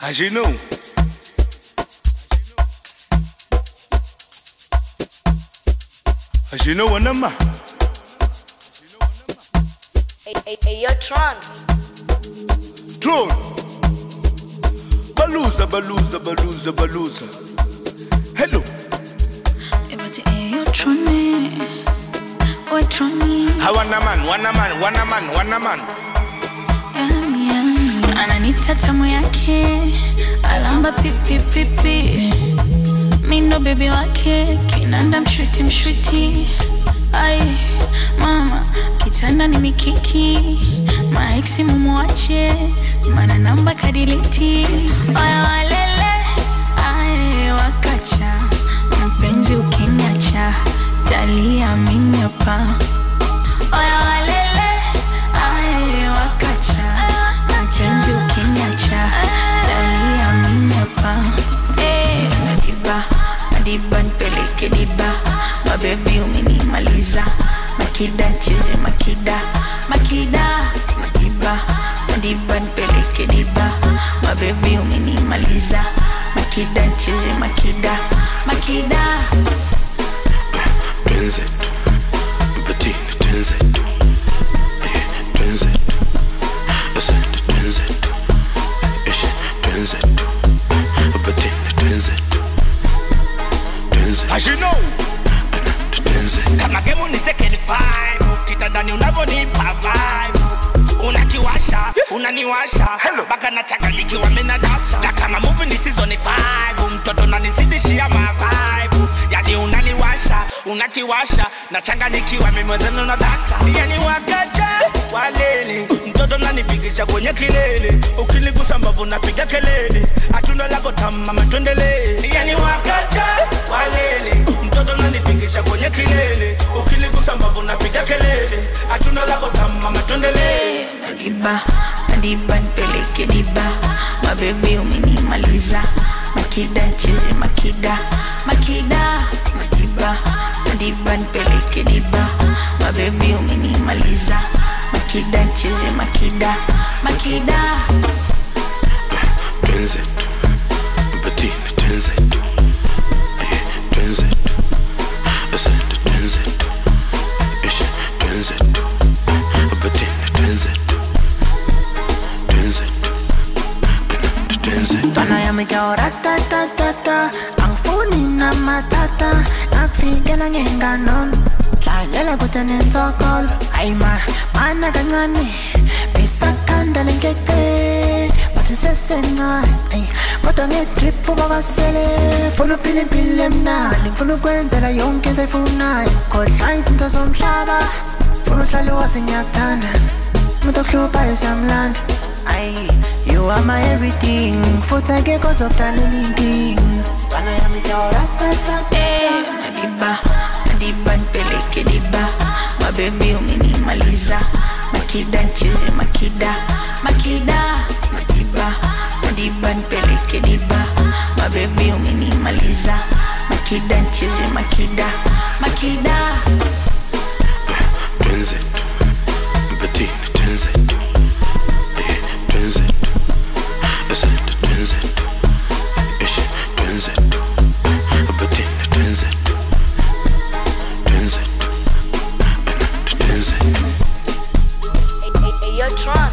As you know. As you know, what I'm Hey, yo, Tron. Tron. Baluza, baluza, baluza, baluza. Hello. Hey, yo, Tron. Oh, Tron. I want a man, want a man, want a man, want a man. Ananita tamu yake, alamba pipi pipi. Mindo baby wake, kinanda mshuti. Ay, mama, kitanda ni mikiki. Maeksi mumuache, mana namba kadiliti. Oya walele, ay, wakacha. Mpenzi ukiniacha, dalia minyapa. Oya walele, ay, wakacha. Mpenzi ukiniacha, dalia minyapa. Madiba nipeleke diba, mabebi umenimaliza. Makida ncheze makida. Madiba nipeleke diba, mabebi umenimaliza. Makida ncheze makida. Twenzetu, Bettina twenzetu. Twenzetu, asante twenzetu. Twenzetu, Bettina twenzetu. As you know. Kama gemu ni cheke ni vibe. Kitandani unavonipa vibe. Unakiwasha, unaniwasha. Baka na changanyikiwa mimi na data. Na kama movie ni season 5. Mtoto nanizidishia ma vibe. Yani unaniwasha, unakiwasha. Na changanyikiwa mimi mwenzenu na data. Yani wakacha, walele. Mtoto nanipigisha kwenye kilele. Ukinigusa mbavu napiga kelele. Atunda lako tamu mama tuendelee. Yani wakacha, walele. Mtoto nanipigisha kwenye kilele. Ukinigusa mbavu napiga kelele. Atunda lako tamu mama tuendelee. Madiba nipeleke diba, mabebi umenimaliza. Makida ncheze makida. Madiba nipeleke diba, mabebi umenimaliza. Makida ncheze makida. Twenzetu, Bettina twenzetu. Twenzetu, asante twenzetu. Twenzetu, Bettina twenzetu. Tana ya migao ratatatata. Ang phone na matata. Nagfigala ngenganon. Tlayela kutane tokol. Ay mana gangani. Besakan dalengeke. Matusesena. Ay kotane trip ubabasele. Funo pili mna. Funo kwenzela yonke zayfuna. Kodla izinto zomhlaba. Funo hlalo wazinyaktana. Mutokhlupha esamlanda. Ay, you are my everything. Futa ke cause of talenting. Tana ya mijora tata. Madiba nipeleke diba, mabebi umenimaliza. Makida ncheze makida. Madiba nipeleke diba, mabebi umenimaliza. Makida ncheze makida. Twenzetu, Bettina twenzetu. Twenzetu, asante twenzetu. Twenzetu, Bettina twenzetu. Hey, yo, Tron.